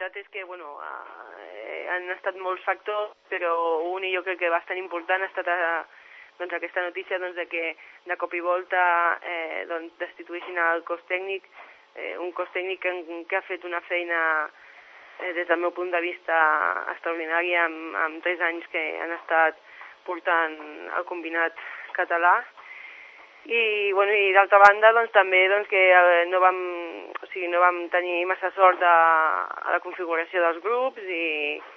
veritat és que han estat molts factors, però un, i jo crec que bastant important, ha estat aquesta notícia de que de cop i volta destitueixin el cos tècnic, un cos tècnic que ha fet una feina des del meu punt de vista extraordinària amb 3 anys que han estat portant el combinat català. I d'altra banda també que no vam tenir massa sort a la configuració dels grups i